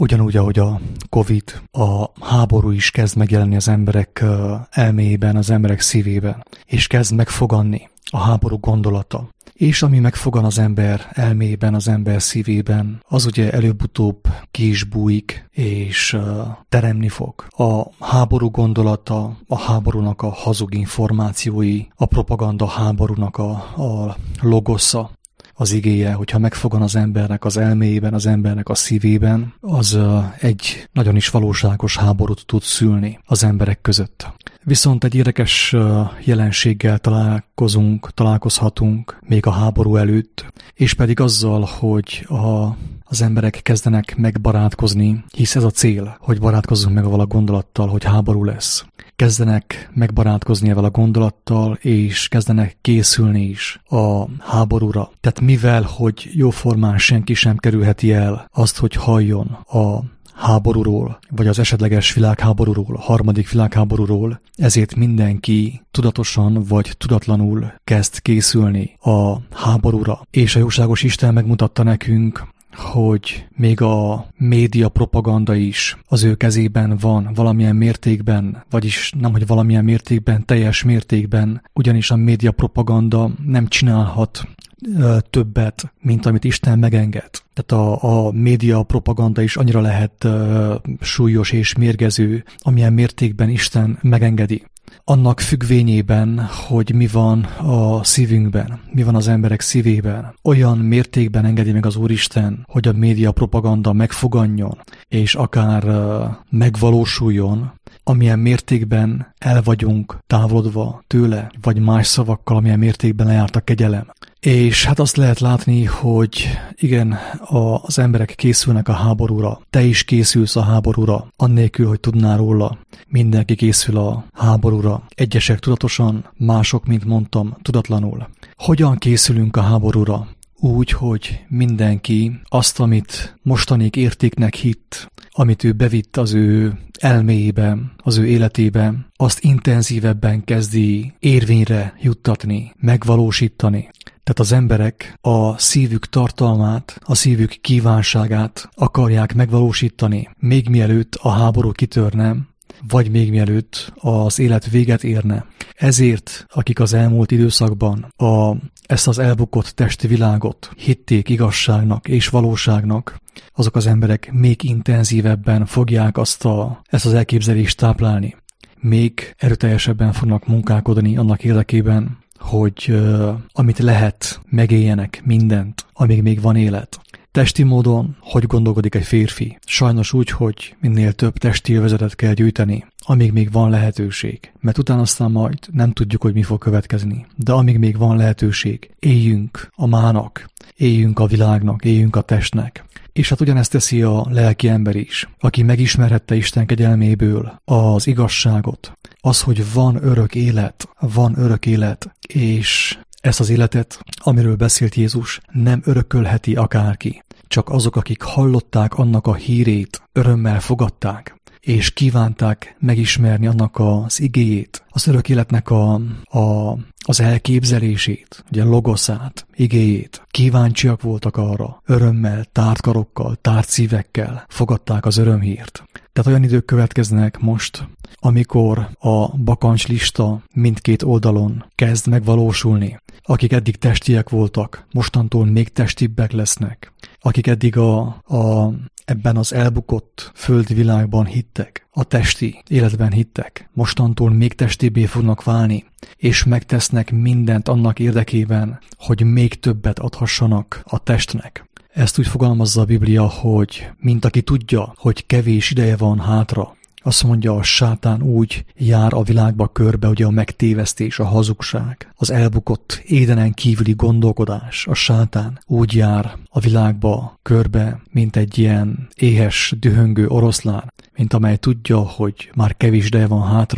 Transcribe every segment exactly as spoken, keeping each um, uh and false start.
Ugyanúgy, ahogy a Covid, a háború is kezd megjelenni az emberek elméjében, az emberek szívében, és kezd megfoganni a háború gondolata. És ami megfogan az ember elméjében, az ember szívében, az ugye előbb-utóbb ki is bújik, és uh, teremni fog. A háború gondolata, a háborúnak a hazug információi, a propaganda háborúnak a, a logosza, az igéje, hogyha megfogan az embernek az elméjében, az embernek a szívében, az uh, egy nagyon is valóságos háborút tud szülni az emberek között. Viszont egy érdekes uh, jelenséggel találkozunk, találkozhatunk még a háború előtt, és pedig azzal, hogy a, az emberek kezdenek megbarátkozni, hisz ez a cél, hogy barátkozzunk meg avval a gondolattal, hogy háború lesz. Kezdenek megbarátkozni ezzel a gondolattal, és kezdenek készülni is a háborúra. Tehát mivel, hogy jóformán senki sem kerülheti el azt, hogy halljon a háborúról, vagy az esetleges világháborúról, a harmadik világháborúról, ezért mindenki tudatosan vagy tudatlanul kezd készülni a háborúra. És a jóságos Isten megmutatta nekünk, hogy még a média propaganda is az ő kezében van valamilyen mértékben, vagyis nem, hogy valamilyen mértékben, teljes mértékben, ugyanis a média propaganda nem csinálhat ö, többet, mint amit Isten megenged. Tehát a, a média propaganda is annyira lehet ö, súlyos és mérgező, amilyen mértékben Isten megengedi. Annak függvényében, hogy mi van a szívünkben, mi van az emberek szívében, olyan mértékben engedi meg az Úristen, hogy a média propaganda megfoganjon, és akár uh, megvalósuljon, amilyen mértékben el vagyunk távolodva tőle, vagy más szavakkal, amilyen mértékben lejárt a kegyelem. És hát azt lehet látni, hogy igen, a, az emberek készülnek a háborúra. Te is készülsz a háborúra, annélkül, hogy tudnál róla. Mindenki készül a háborúra. Egyesek tudatosan, mások, mint mondtam, tudatlanul. Hogyan készülünk a háborúra? Úgy, hogy mindenki azt, amit mostanig értéknek hitt, amit ő bevitt az ő elméjébe, az ő életébe, azt intenzívebben kezdi érvényre juttatni, megvalósítani. Tehát az emberek a szívük tartalmát, a szívük kívánságát akarják megvalósítani, még mielőtt a háború kitörne, vagy még mielőtt az élet véget érne. Ezért, akik az elmúlt időszakban a, ezt az elbukott testi világot hitték igazságnak és valóságnak, azok az emberek még intenzívebben fogják azt a, ezt az elképzelést táplálni. Még erőteljesebben fognak munkálkodni annak érdekében, hogy uh, amit lehet, megéljenek mindent, amíg még van élet. Testi módon, hogy gondolkodik egy férfi? Sajnos úgy, hogy minél több testi élvezetet kell gyűjteni, amíg még van lehetőség. Mert utána aztán majd nem tudjuk, hogy mi fog következni. De amíg még van lehetőség, éljünk a mának, éljünk a világnak, éljünk a testnek. És hát ugyanezt teszi a lelki ember is, aki megismerhette Isten kegyelméből az igazságot, az, hogy van örök élet, van örök élet, és ezt az életet, amiről beszélt Jézus, nem örökölheti akárki. Csak azok, akik hallották annak a hírét, örömmel fogadták, és kívánták megismerni annak az igéjét, az örök életnek a, a, az elképzelését, ugye logoszát, igéjét. Kíváncsiak voltak arra, örömmel, tárt karokkal, tárt szívekkel fogadták az örömhírt. Tehát olyan idők következnek most, amikor a bakancslista mindkét oldalon kezd megvalósulni. Akik eddig testiek voltak, mostantól még testibbek lesznek. Akik eddig a, a, ebben az elbukott földi világban hittek, a testi életben hittek, mostantól még testibbé fognak válni, és megtesznek mindent annak érdekében, hogy még többet adhassanak a testnek. Ezt úgy fogalmazza a Biblia, hogy mint aki tudja, hogy kevés ideje van hátra, azt mondja, a sátán úgy jár a világba körbe, ugye a megtévesztés, a hazugság, az elbukott édenen kívüli gondolkodás, a sátán úgy jár a világba körbe, mint egy ilyen éhes, dühöngő oroszlán, mint amely tudja, hogy már kevés ideje van hátra.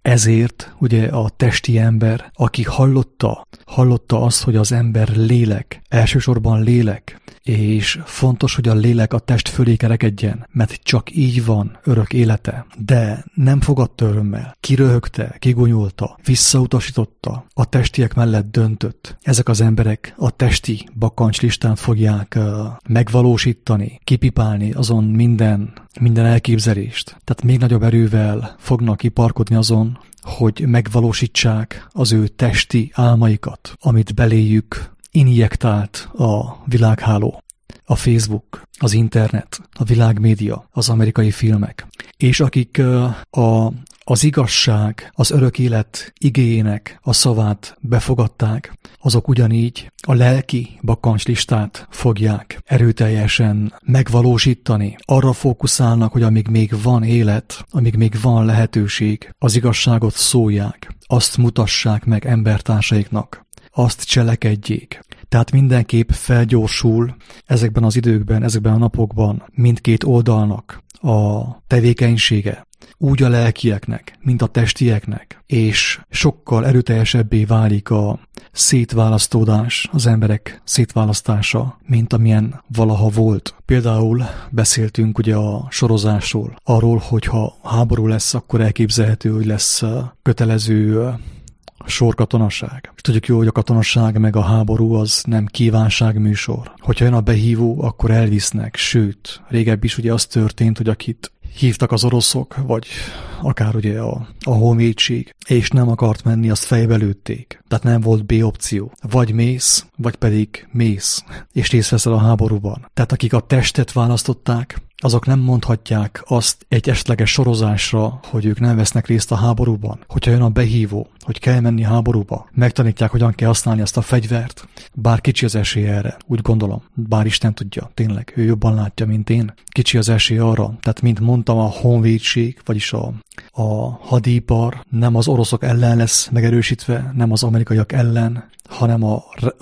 Ezért ugye a testi ember, aki hallotta, hallotta azt, hogy az ember lélek, elsősorban lélek, és fontos, hogy a lélek a test fölé kerekedjen, mert csak így van örök élete. De nem fogadta örömmel, kiröhögte, kigonyolta, visszautasította, a testiek mellett döntött. Ezek az emberek a testi bakancslistán fogják uh, megvalósítani, kipipálni azon minden, minden elképzelést. Tehát még nagyobb erővel fognak kiparkodni azon, hogy megvalósítsák az ő testi álmaikat, amit beléjük injektált a világháló, a Facebook, az internet, a világmédia, az amerikai filmek. És akik a, az igazság, az örök élet igéjének a szavát befogadták, azok ugyanígy a lelki bakancslistát fogják erőteljesen megvalósítani. Arra fókuszálnak, hogy amíg még van élet, amíg még van lehetőség, az igazságot szólják, azt mutassák meg embertársaiknak, azt cselekedjék. Tehát mindenképp felgyorsul ezekben az időkben, ezekben a napokban mindkét oldalnak a tevékenysége, úgy a lelkieknek, mint a testieknek, és sokkal erőteljesebbé válik a szétválasztódás, az emberek szétválasztása, mint amilyen valaha volt. Például beszéltünk ugye a sorozásról, arról, hogy ha háború lesz, akkor elképzelhető, hogy lesz kötelező sorkatonaság. És tudjuk jó, hogy a katonaság meg a háború az nem kívánságműsor. Hogyha jön a behívó, akkor elvisznek, sőt, régebb is ugye az történt, hogy akit hívtak az oroszok, vagy akár ugye a, a honvédség, és nem akart menni, azt fejbe lőtték. Tehát nem volt B opció. Vagy mész, vagy pedig mész, és részt veszel a háborúban. Tehát akik a testet választották, azok nem mondhatják azt egy esetleges sorozásra, hogy ők nem vesznek részt a háborúban. Hogyha jön a behívó, hogy kell menni háborúba, megtanítják, hogyan kell használni azt a fegyvert. Bár kicsi az esély erre, úgy gondolom. Bár Isten tudja, tényleg, ő jobban látja, mint én. Kicsi az esély arra. Tehát, mint mondtam, a honvédség, vagyis a, a hadipar nem az oroszok ellen lesz megerősítve, nem az amerikaiak ellen, hanem a,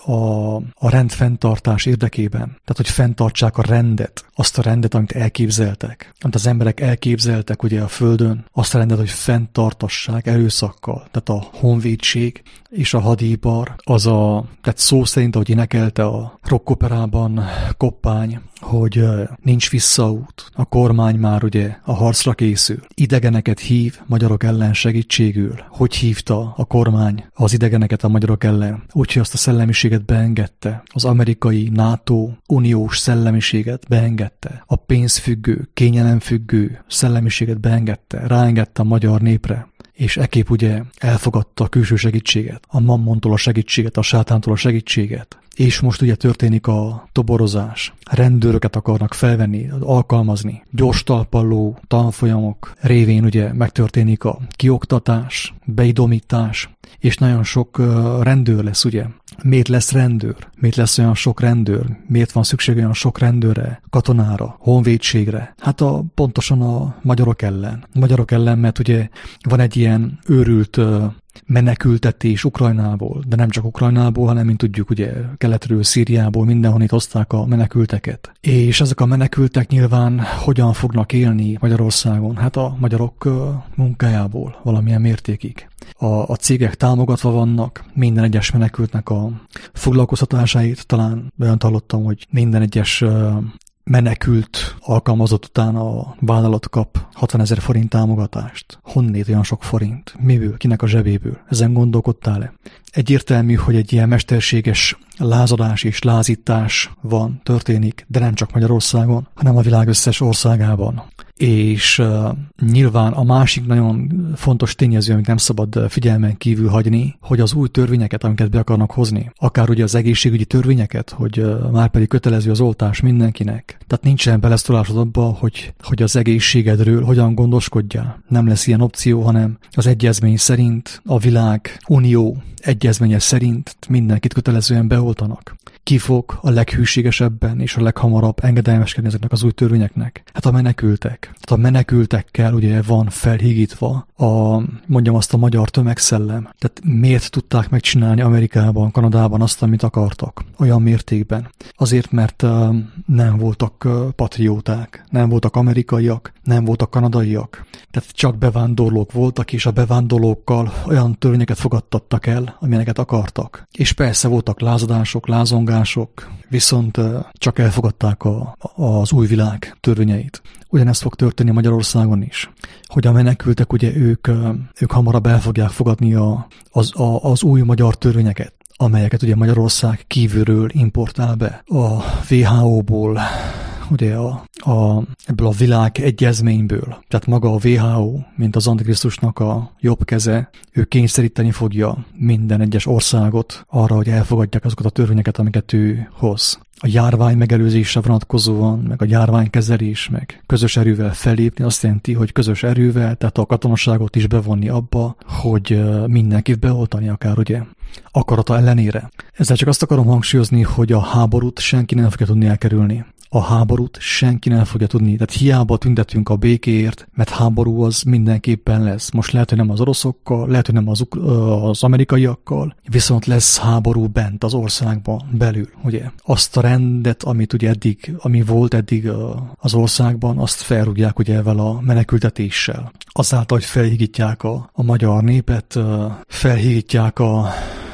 a, a rendfenntartás érdekében. Tehát, hogy fenntartsák a rendet, azt a rendet, amit elképzeltek. Amit az emberek elképzeltek ugye a Földön, azt a rendet, hogy fenntartassák erőszakkal. Tehát a honvédség és a hadipar, az a, tehát szó szerint, ahogy énekelte a rockoperában Koppány, hogy nincs visszaút, a kormány már ugye a harcra készül. Idegeneket hív magyarok ellen segítségül. Hogy hívta a kormány az idegeneket a magyarok ellen? Úgyhogy azt a szellemiséget beengedte. Az amerikai NATO uniós szellemiséget beengedte. A pénzfüggő, kényelemfüggő szellemiséget beengedte. Ráengedte a magyar népre. És ekképp ugye elfogadta a külső segítséget, a mammontól a segítséget, a sátántól a segítséget. És most ugye történik a toborozás. Rendőröket akarnak felvenni, alkalmazni. Gyors talpalló tanfolyamok révén ugye megtörténik a kioktatás, beidomítás, és nagyon sok rendőr lesz ugye. Miért lesz rendőr? Miért lesz olyan sok rendőr? Miért van szükség olyan sok rendőrre, katonára, honvédségre? Hát a, pontosan a magyarok ellen. A magyarok ellen, mert ugye van egy ilyen őrült menekültetés Ukrajnából, de nem csak Ukrajnából, hanem, mint tudjuk, ugye keletről, Szíriából, mindenhonnét hozták a menekülteket. És ezek a menekültek nyilván hogyan fognak élni Magyarországon? Hát a magyarok munkájából valamilyen mértékig. A, a cégek támogatva vannak, minden egyes menekültnek a foglalkoztatásáit, talán olyan hallottam, hogy minden egyes menekült alkalmazott után a vállalat kap hatvanezer forint támogatást. Honnét olyan sok forint? Miből? Kinek a zsebéből? Ezen gondolkodtál-e? Egyértelmű, hogy egy ilyen mesterséges lázadás és lázítás van, történik, de nem csak Magyarországon, hanem a világ összes országában. És uh, nyilván a másik nagyon fontos tényező, amit nem szabad figyelmen kívül hagyni, hogy az új törvényeket, amiket be akarnak hozni, akár ugye az egészségügyi törvényeket, hogy uh, már pedig kötelező az oltás mindenkinek. Tehát nincsen beleszólásod abba, hogy, hogy az egészségedről hogyan gondoskodjál. Nem lesz ilyen opció, hanem az egyezmény szerint, a világ unió egyezménye szerint mindenkit kötelezően beoltanak. ki fog a leghűségesebben és a leghamarabb engedelmeskedni ezeknek az új törvényeknek? Hát a menekültek. Tehát a menekültekkel ugye van felhígítva a, mondjam azt, a magyar tömegszellem. Tehát miért tudták megcsinálni Amerikában, Kanadában azt, amit akartak? Olyan mértékben. Azért, mert uh, nem voltak uh, patrióták, nem voltak amerikaiak, nem voltak kanadaiak. Tehát csak bevándorlók voltak, és a bevándorlókkal olyan törvényeket fogadtattak el, amilyeneket akartak. És persze voltak lázadások, lázongások, viszont uh, csak elfogadták a, az új világ törvényeit. Ugyanezt fog történni Magyarországon is, hogy a menekültek, ugye ők, ők hamarabb el fogják fogadni a, az, a, az új magyar törvényeket, amelyeket ugye Magyarország kívülről importál be. A dupla vé há ó-ból, ugye a, a, ebből a világ egyezményből, tehát maga a dupla vé há ó, mint az Antikrisztusnak a jobb keze, ő kényszeríteni fogja minden egyes országot arra, hogy elfogadják azokat a törvényeket, amiket ő hoz. A járvány megelőzésre vonatkozóan, meg a járványkezelés, meg közös erővel fellépni azt jelenti, hogy közös erővel, tehát a katonaságot is bevonni abba, hogy mindenkit beoltani akár, ugye, akarata ellenére. Ezzel csak azt akarom hangsúlyozni, hogy a háborút senki nem fogja tudni elkerülni. A háborút senki nem fogja tudni. Tehát hiába tüntetünk a békéért, mert háború az mindenképpen lesz. Most lehet, hogy nem az oroszokkal, lehet, hogy nem az, az amerikaiakkal, viszont lesz háború bent az országban belül, ugye. Azt a rendet, amit ugye eddig, ami volt eddig az országban, azt felrúgják ugye ezzel a menekültetéssel. Azáltal, hogy felhígítják a, a magyar népet, felhígítják a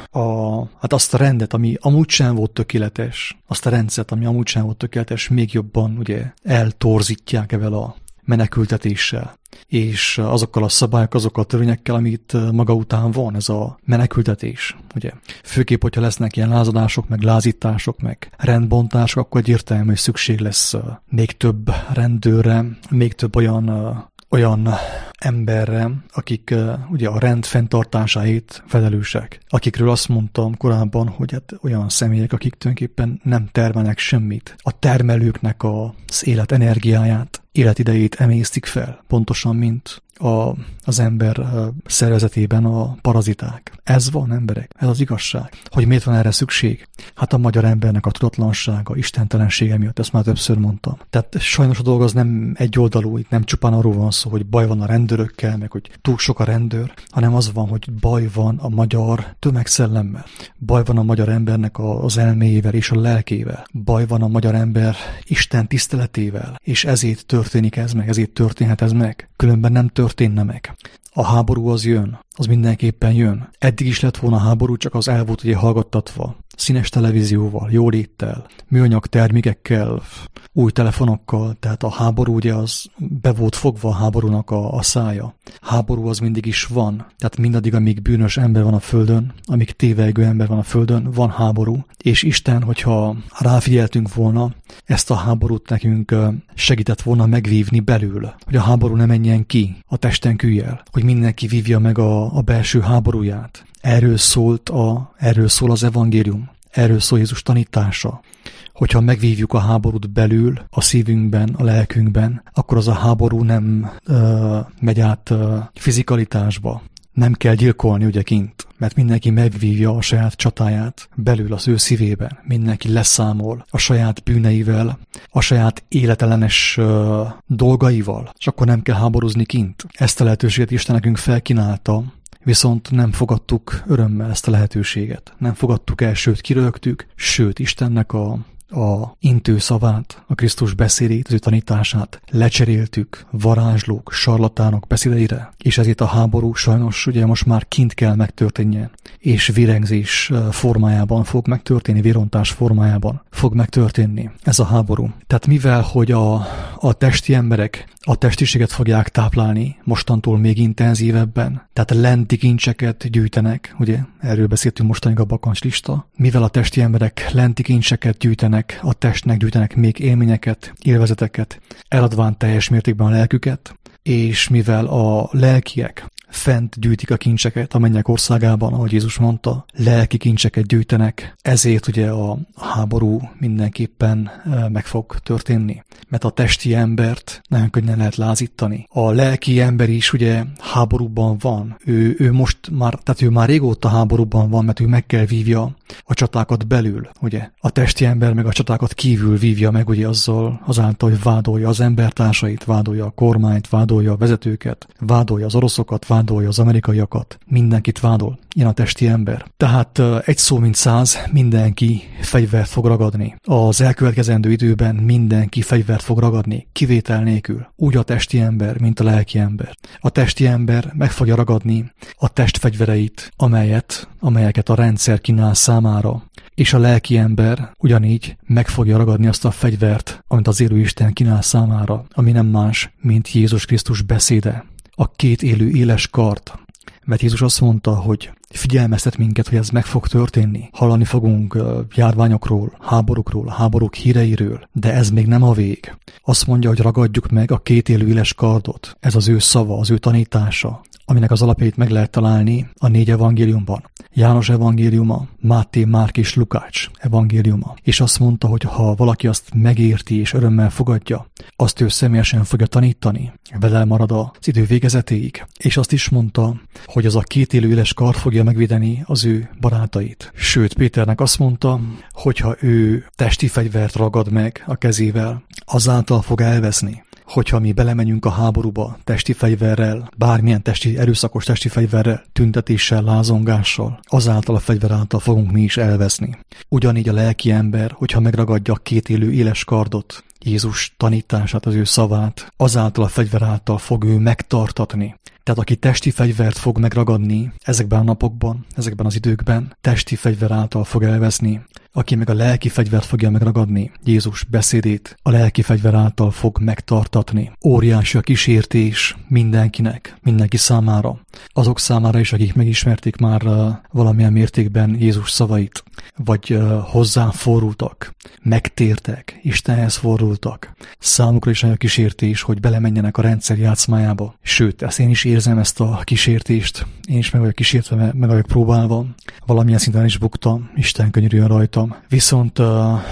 A, hát azt a rendet, ami amúgy sem volt tökéletes, azt a rendszert, ami amúgy sem volt tökéletes, még jobban ugye eltorzítják ezzel a menekültetéssel. És azokkal a szabályok, azokkal a törvényekkel, amit maga után van, ez a menekültetés. Ugye? Főképp, hogyha lesznek ilyen lázadások, meg lázítások, meg rendbontások, akkor egyértelmű, hogy szükség lesz még több rendőrre, még több olyan olyan emberre, akik uh, ugye a rend fenntartásáért felelősek. Akikről azt mondtam korábban, hogy hát olyan személyek, akik tulajdonképpen nem termelnek semmit. A termelőknek az élet energiáját, életidejét emésztik fel, pontosan mint a, az ember uh, szervezetében a paraziták. Ez van, emberek, ez az igazság. Hogy miért van erre szükség? Hát a magyar embernek a tudatlansága, istentelensége miatt, ezt már többször mondtam. Tehát sajnos a dolog az nem egyoldalú, itt nem csupán arról van szó, hogy baj van a rendőrökkel, meg hogy túl sok a rendőr, hanem az van, hogy baj van a magyar tömegszellemmel. Baj van a magyar embernek az elméjével és a lelkével. Baj van a magyar ember Isten tiszteletével, és ezért történik ez meg, ezért történhet ez meg. Különben nem történne meg. A háború az jön, az mindenképpen jön. Eddig is lett volna háború, csak az el volt ugye hallgattatva. Színes televízióval, jóléttel, műanyag termékekkel, új telefonokkal, tehát a háború ugye az be volt fogva a háborúnak a, a szája. Háború az mindig is van, tehát mindaddig, amíg bűnös ember van a földön, amíg tévejgő ember van a földön, van háború. És Isten, hogyha ráfigyeltünk volna, ezt a háborút nekünk segített volna megvívni belül, hogy a háború ne menjen ki a testen kűjjel, hogy mindenki vívja meg a, a belső háborúját. Erről szólt a, erről szól az evangélium, erről szól Jézus tanítása. Hogyha megvívjuk a háborút belül, a szívünkben, a lelkünkben, akkor az a háború nem ö, megy át ö, fizikalitásba. Nem kell gyilkolni ugye kint, mert mindenki megvívja a saját csatáját belül az ő szívében. Mindenki leszámol a saját bűneivel, a saját életellenes ö, dolgaival, és akkor nem kell háborúzni kint. Ezt a lehetőséget Isten nekünk felkínálta, viszont nem fogadtuk örömmel ezt a lehetőséget. Nem fogadtuk el, sőt kirögtük, sőt Istennek a a intő szavát, a Krisztus beszédét, az ő tanítását lecseréltük varázslók, sarlatánok beszédeire, és ezért a háború sajnos ugye most már kint kell megtörténjen, és vérengzés formájában fog megtörténni, vérontás formájában fog megtörténni ez a háború. Tehát mivel, hogy a, a testi emberek a testiséget fogják táplálni mostantól még intenzívebben, tehát lenti kincseket gyűjtenek, ugye, erről beszéltünk mostanig a bakancslista, mivel a testi emberek lenti kincseket gyűjtenek, a testnek gyűjtenek még élményeket, élvezeteket, eladván teljes mértékben a lelküket, és mivel a lelkiek fent gyűjtik a kincseket a mennyek országában, ahogy Jézus mondta, lelki kincseket gyűjtenek, ezért ugye a háború mindenképpen meg fog történni. Mert a testi embert nagyon könnyen lehet lázítani. A lelki ember is ugye háborúban van. Ő, ő most már, tehát ő már régóta háborúban van, mert ő meg kell vívja a csatákat belül, ugye. A testi ember meg a csatákat kívül vívja meg, ugye azzal azáltal, hogy vádolja az embertársait, vádolja a kormányt, vádolja a vezetőket, vádolja az oroszokat, vádolja az amerikaiakat. Mindenkit vádol. Ilyen a testi ember. Tehát egy szó mint száz, mindenki fegyvert fog ragadni. Az elkövetkezendő időben mindenki fegyvert fog ragadni, kivétel nélkül. Úgy a testi ember, mint a lelki ember. A testi ember meg fogja ragadni a testfegyvereit, amelyet, amelyeket a rendszer kínál számára. És a lelki ember ugyanígy meg fogja ragadni azt a fegyvert, amit az élő Isten kínál számára, ami nem más, mint Jézus Krisztus beszéde. A két élő éles kard. Mert Jézus azt mondta, hogy figyelmeztet minket, hogy ez meg fog történni. Hallani fogunk járványokról, háborúkról, háborúk híreiről, de ez még nem a vég. Azt mondja, hogy ragadjuk meg a két élő éles kardot. Ez az ő szava, az ő tanítása, aminek az alapjait meg lehet találni a négy evangéliumban. János evangéliuma, Máté, Márk és Lukács evangéliuma. És azt mondta, hogy ha valaki azt megérti és örömmel fogadja, azt ő személyesen fogja tanítani, vele marad az idő végezetéig. És azt is mondta, hogy az a két élő éles kard fogja megvédeni az ő barátait. Sőt, Péternek azt mondta, hogyha ő testi fegyvert ragad meg a kezével, azáltal fog elveszni. Hogyha mi belemegyünk a háborúba testi fegyverrel, bármilyen testi, erőszakos testi fegyverrel, tüntetéssel, lázongással, azáltal a fegyver által fogunk mi is elveszni. Ugyanígy a lelki ember, hogyha megragadja a két élő éles kardot, Jézus tanítását, az ő szavát, azáltal a fegyver által fog ő megtartatni. Tehát aki testi fegyvert fog megragadni ezekben a napokban, ezekben az időkben, testi fegyver által fog elveszni. Aki meg a lelki fegyvert fogja megragadni, Jézus beszédét, a lelki fegyver által fog megtartatni. Óriási a kísértés mindenkinek, mindenki számára. Azok számára is, akik megismerték már uh, valamilyen mértékben Jézus szavait, vagy uh, hozzá fordultak, megtértek, Istenhez fordultak. Számukra is nagy a kísértés, hogy belemenjenek a rendszer játszmájába. Sőt, ezt én is érzem, ezt a kísértést. Én is meg vagyok kísértve, meg vagyok próbálva. Valamilyen szinten is buktam, Isten könyörüljön rajtam. Viszont uh,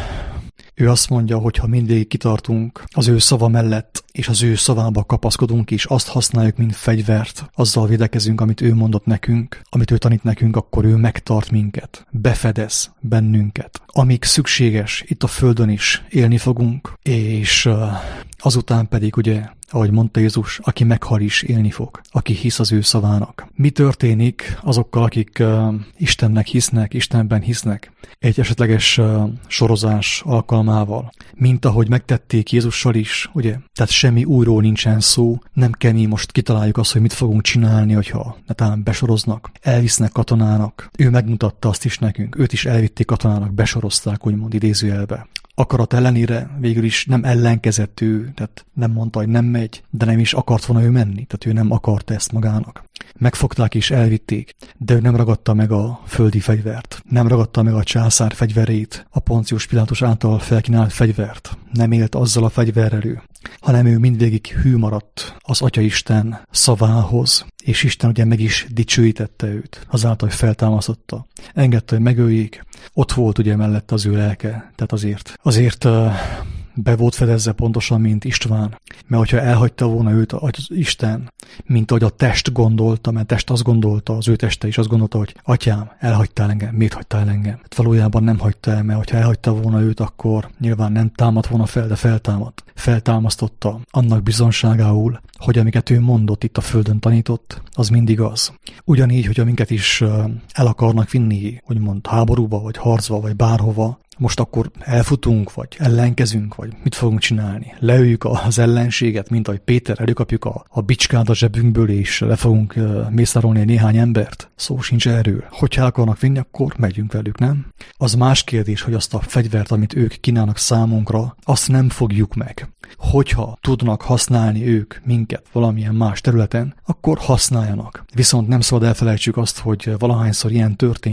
ő azt mondja, hogy ha mindig kitartunk az ő szava mellett, és az ő szavába kapaszkodunk, és azt használjuk, mint fegyvert, azzal védekezünk, amit ő mondott nekünk, amit ő tanít nekünk, akkor ő megtart minket, befedez bennünket. Amíg szükséges, itt a földön is élni fogunk, és uh, azután pedig ugye, ahogy mondta Jézus, aki meghal is élni fog, aki hisz az ő szavának. Mi történik azokkal, akik uh, Istennek hisznek, Istenben hisznek, egy esetleges uh, sorozás alkalmával, mint ahogy megtették Jézussal is, ugye? Tehát semmi újról nincsen szó, nem kell mi most kitaláljuk azt, hogy mit fogunk csinálni, hogyha netán besoroznak, elvisznek katonának. Ő megmutatta azt is nekünk, őt is elvitték katonának, besorozták, úgymond idézőjelbe. Akarat ellenére végül is nem ellenkezett ő, tehát nem mondta, hogy nem megy, de nem is akart volna ő menni, tehát ő nem akarta ezt magának. Megfogták és elvitték, de ő nem ragadta meg a földi fegyvert, nem ragadta meg a császár fegyverét, a Poncius Pilátus által felkínált fegyvert, nem élt azzal a fegyverrel ő, hanem ő mindvégig hű maradt az Atyaisten szavához, és Isten ugye meg is dicsőítette őt, azáltal, hogy feltámasztotta. Engedte, hogy megöljék, ott volt ugye mellett az ő lelke, tehát azért, azért uh, be volt fedezve pontosan, mint István, mert hogyha elhagyta volna őt az Isten, mint ahogy a test gondolta, mert a test azt gondolta, az ő teste is azt gondolta, hogy atyám, elhagytál engem, miért hagytál engem? Hát valójában nem hagyta el, mert hogyha elhagyta volna őt, akkor nyilván nem támadt volna fel, de feltámadt. Feltámasztotta annak bizonságául, hogy amiket ő mondott, itt a földön tanított, az mindig az. Ugyanígy, hogy minket is el akarnak vinni, úgymond háborúba, vagy harcba, vagy bárhova, most akkor elfutunk, vagy ellenkezünk, vagy mit fogunk csinálni? Leüljük az ellenséget, mint ahogy Péter, előkapjuk a, a bicskát a zsebünkből, és le fogunk uh, mészárolni néhány embert. Szó sincs erről. Hogyha el akarnak vinni, akkor megyünk velük, nem? Az más kérdés, hogy azt a fegyvert, amit ők kínálnak számunkra, azt nem fogjuk meg. Hogyha tudnak használni ők minket valamilyen más területen, akkor használjanak. Viszont nem szabad elfelejtsük azt, hogy valahányszor ilyen történt,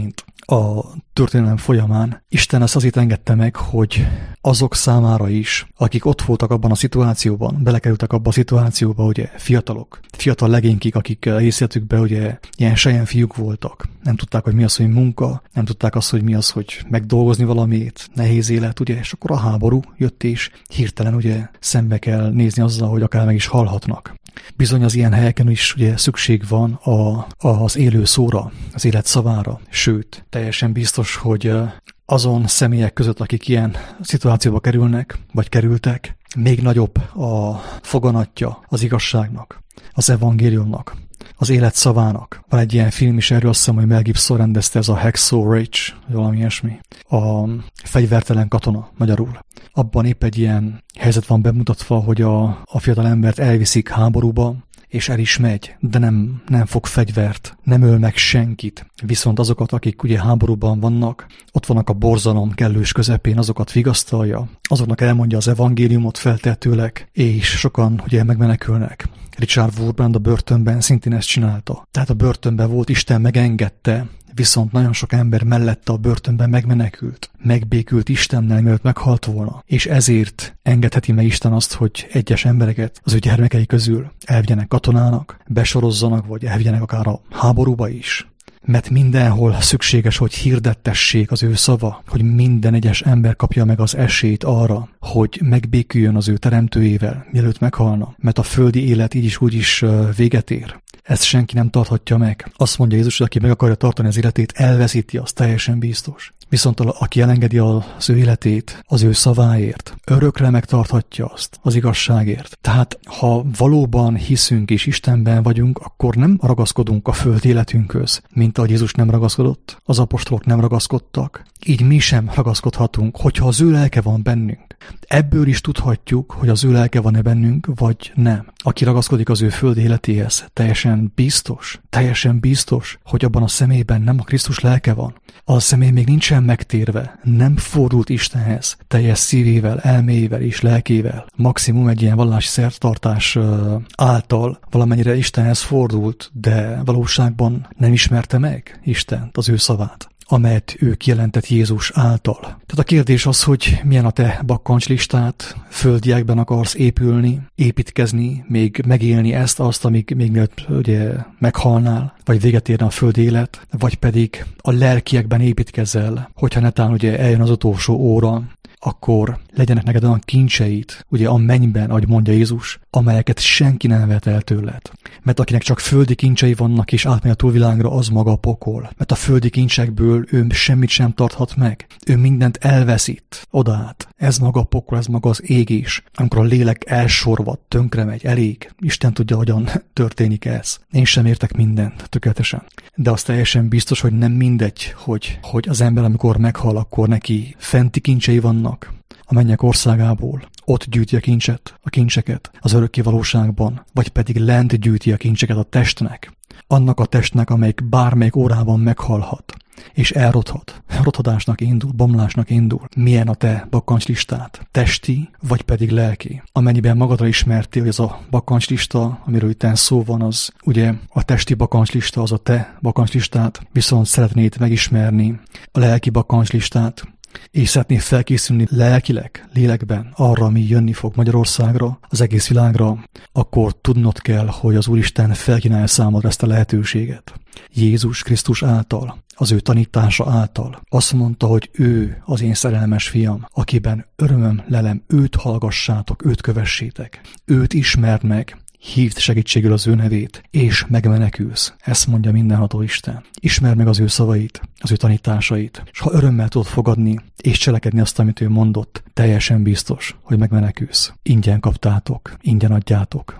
a történelem folyamán Isten ezt azért engedte meg, hogy azok számára is, akik ott voltak abban a szituációban, belekerültek abban a szituációba, ugye fiatalok, fiatal legénykig, akik részletükben ugye ilyen selyemfiúk voltak, nem tudták, hogy mi az, hogy munka, nem tudták azt, hogy mi az, hogy megdolgozni valamit, nehéz élet, ugye, és akkor a háború jött, és hirtelen ugye szembe kell nézni azzal, hogy akár meg is halhatnak. Bizony az ilyen helyeken is ugye szükség van a, az élő szóra, az élet szavára, sőt, teljesen biztos, hogy azon személyek között, akik ilyen szituációba kerülnek, vagy kerültek, még nagyobb a foganatja az igazságnak, az evangéliumnak, az élet szavának. Van egy ilyen film is erről, azt hiszem, hogy Mel Gibson rendezte, ez a Hacksaw Ridge, valami ilyesmi. A fegyvertelen katona, magyarul. Abban épp egy ilyen helyzet van bemutatva, hogy a, a fiatal embert elviszik háborúba, és el is megy, de nem, nem fog fegyvert, nem öl meg senkit. Viszont azokat, akik ugye háborúban vannak, ott vannak a borzalom kellős közepén, azokat vigasztalja, azoknak elmondja az evangéliumot feltehetőleg, és sokan ugye megmenekülnek. Richard Wurmbrand a börtönben szintén ezt csinálta. Tehát a börtönben volt, Isten megengedte, viszont nagyon sok ember mellette a börtönben megmenekült, megbékült Istennel, mielőtt meghalt volna. És ezért engedheti meg Isten azt, hogy egyes embereket az ő gyermekei közül elvigyenek katonának, besorozzanak, vagy elvigyenek akár a háborúba is. Mert mindenhol szükséges, hogy hirdettessék az ő szava, hogy minden egyes ember kapja meg az esélyt arra, hogy megbéküljön az ő teremtőjével, mielőtt meghalna. Mert a földi élet így is úgy is véget ér. Ezt senki nem tarthatja meg. Azt mondja Jézus, hogy aki meg akarja tartani az életét, elveszíti, az teljesen biztos. Viszont aki elengedi az ő életét az ő szaváért, örökre megtarthatja azt az igazságért. Tehát ha valóban hiszünk és Istenben vagyunk, akkor nem ragaszkodunk a föld életünkhöz, mint ahogy Jézus nem ragaszkodott, az apostolok nem ragaszkodtak. Így mi sem ragaszkodhatunk, hogyha az ő lelke van bennünk. Ebből is tudhatjuk, hogy az ő lelke van-e bennünk, vagy nem. Aki ragaszkodik az ő föld életéhez, teljesen biztos, teljesen biztos, hogy abban a személyben nem a Krisztus lelke van. A személy még nincsen megtérve, nem fordult Istenhez teljes szívével, elméjével és lelkével. Maximum egy ilyen vallási szertartás által valamennyire Istenhez fordult, de valóságban nem ismerte meg Istent, az ő szavát, amelyet ő kijelentett Jézus által. Tehát a kérdés az, hogy milyen a te bakkancslistát, földiekben akarsz épülni, építkezni, még megélni ezt, azt, amíg még mielőtt ugye meghalnál, vagy véget érne a földi élet, vagy pedig a lelkiekben építkezel, hogyha netán ugye eljön az utolsó óra, akkor legyenek neked olyan kincseit, ugye a mennyben, ahogy mondja Jézus, amelyeket senki nem vet el tőled. Mert akinek csak földi kincsei vannak és átmegy a túlvilágra, az maga a pokol. Mert a földi kincsekből ő semmit sem tarthat meg. Ő mindent elveszít odaát. Ez maga a pokol, ez maga az égés. Amikor a lélek elsorvad, tönkre megy, elég. Isten tudja, hogyan történik ez. Én sem értek mindent tökéletesen. De az teljesen biztos, hogy nem mindegy, hogy, hogy az ember, amikor meghal, akkor neki fenti kincsei vannak a mennyek országából. Ott gyűjti a kincset, a kincseket az örökké valóságban, vagy pedig lent gyűjti a kincseket a testnek. Annak a testnek, amelyik bármelyik órában meghalhat, és elrothat. Rothadásnak indul, bomlásnak indul. Milyen a te bakkancslistát? Testi, vagy pedig lelki? Amennyiben magadra ismertél, hogy ez a bakkancslista, amiről itt szó van, az ugye a testi bakkancslista, az a te bakkancslistát, viszont szeretnéd megismerni a lelki bakkancslistát, és szeretnél felkészülni lelkileg, lélekben arra, ami jönni fog Magyarországra, az egész világra, akkor tudnod kell, hogy az Úristen felkínálja számodra ezt a lehetőséget. Jézus Krisztus által, az ő tanítása által. Azt mondta, hogy ő az én szerelmes fiam, akiben örömöm lelem, őt hallgassátok, őt kövessétek, őt ismerd meg, hívd segítségül az ő nevét, és megmenekülsz. Ezt mondja mindenható Isten. Ismerd meg az ő szavait, az ő tanításait, és ha örömmel tudod fogadni, és cselekedni azt, amit ő mondott, teljesen biztos, hogy megmenekülsz. Ingyen kaptátok, ingyen adjátok.